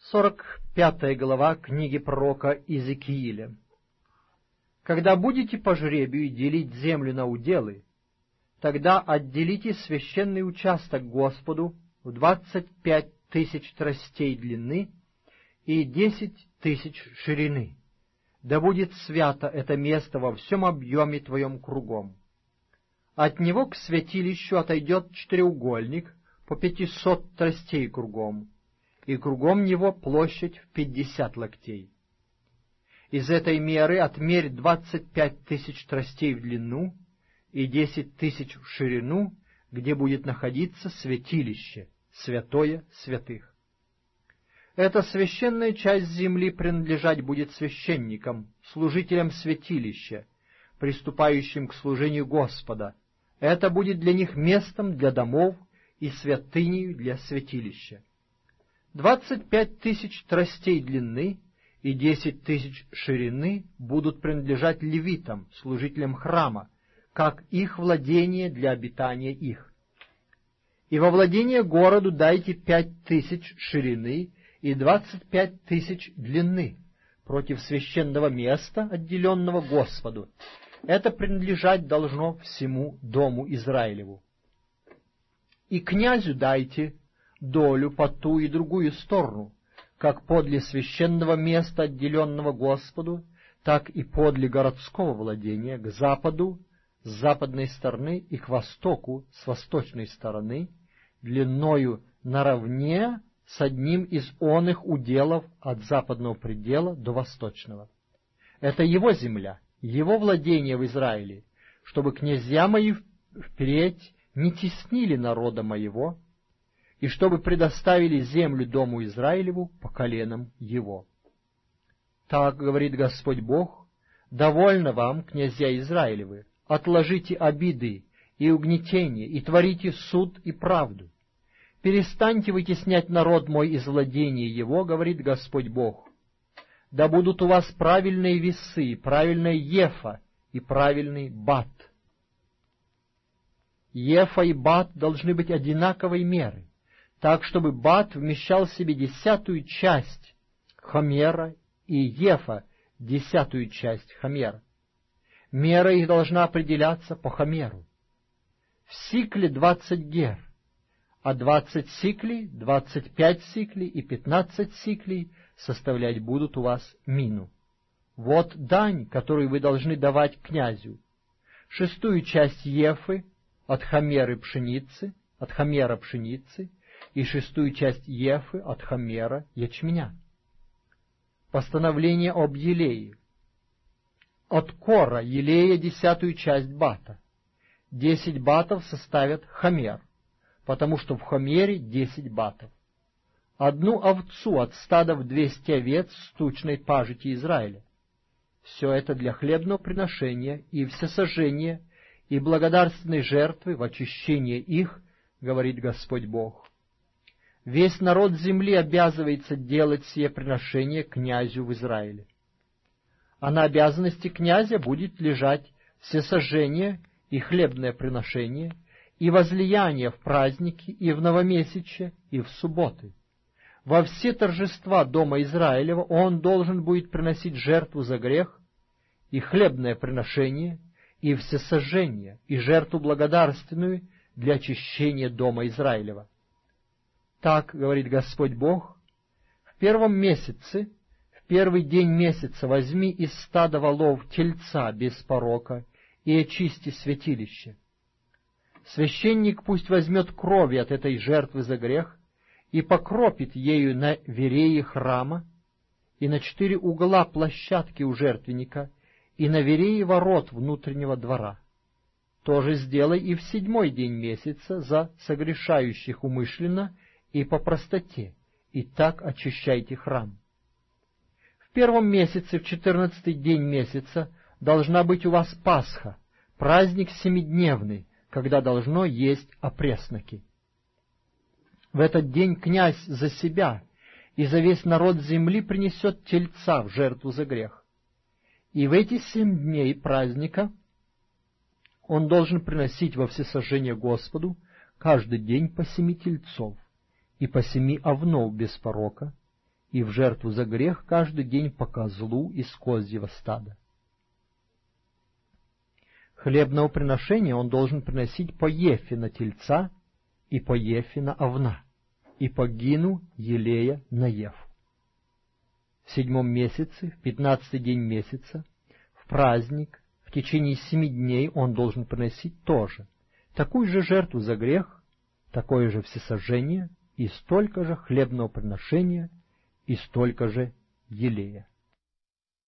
45 глава книги пророка Иезекииля. «Когда будете по жребию делить землю на уделы, тогда отделите священный участок Господу в 25 тысяч тростей длины и 10 тысяч ширины. Да будет свято это место во всем объеме твоем кругом. От него к святилищу отойдет четыреугольник по 500 тростей кругом, и кругом него площадь в 50 локтей. Из этой меры отмерь 25 тысяч тростей в длину и 10 тысяч в ширину, где будет находиться святилище, святое святых. Эта священная часть земли принадлежать будет священникам, служителям святилища, приступающим к служению Господа. Это будет для них местом для домов и святыней для святилища. 25 тысяч тростей длины и 10 тысяч ширины будут принадлежать левитам, служителям храма, как их владение для обитания их. И во владение городу дайте 5 тысяч ширины и 25 тысяч длины против священного места, отделенного Господу. Это принадлежать должно всему дому Израилеву. И князю дайте долю по ту и другую сторону, как подле священного места, отделенного Господу, так и подле городского владения, к западу, с западной стороны, и к востоку, с восточной стороны, длиною наравне с одним из оных уделов от западного предела до восточного. Это его земля, его владение в Израиле, чтобы князья мои впредь не теснили народа моего, и чтобы предоставили землю дому Израилеву по коленам его. Так говорит Господь Бог: довольно вам, князья Израилевы, отложите обиды и угнетение, и творите суд и правду. Перестаньте вытеснять народ мой из владения его, говорит Господь Бог. Да будут у вас правильные весы, правильная ефа и правильный бат. Ефа и бат должны быть одинаковой меры, так, чтобы бат вмещал в себе 10-ю часть хомера и ефа 10-ю часть хомера. Мера их должна определяться по хомеру. В сикле 20 гер, а 20 сиклей, 25 сиклей и 15 сиклей составлять будут у вас мину. Вот дань, которую вы должны давать князю. 6-ю часть ефы от хомера пшеницы, и 6-ю часть ефы от хомера ячменя. Постановление об елее. От кора елея 10-ю часть бата. 10 батов составят хомер, потому что в хомере 10 батов. 1 овцу от стада в 200 овец с тучной пажити Израиля. Все это для хлебного приношения и всесожжения и благодарственной жертвы в очищение их, говорит Господь Бог. Весь народ земли обязывается делать сие приношение князю в Израиле. А на обязанности князя будет лежать всесожжение и хлебное приношение, и возлияние в праздники, и в новомесячье, и в субботы. Во все торжества дома Израилева он должен будет приносить жертву за грех, и хлебное приношение, и всесожжение, и жертву благодарственную для очищения дома Израилева. Так говорит Господь Бог: в первом месяце, в первый день месяца возьми из стада волов тельца без порока и очисти святилище. Священник пусть возьмет крови от этой жертвы за грех и покропит ею на вереи храма и на 4 угла площадки у жертвенника и на вереи ворот внутреннего двора. То же сделай и в 7-й день месяца за согрешающих умышленно и по простоте, и так очищайте храм. В первом месяце, в 14-й день месяца, должна быть у вас Пасха, праздник 7-дневный, когда должно есть опресноки. В этот день князь за себя и за весь народ земли принесет тельца в жертву за грех. И в эти 7 дней праздника он должен приносить во всесожжение Господу каждый день по 7 тельцов и по 7 овнов без порока, и в жертву за грех каждый день по козлу из козьего стада. Хлебного приношения он должен приносить по ефе на тельца и по ефе на овна, и по гину елея на ефу. В 7 месяце, в 15-й день месяца, в праздник, в течение 7 дней он должен приносить тоже такую же жертву за грех, такое же всесожжение и столько же хлебного приношения и столько же елея.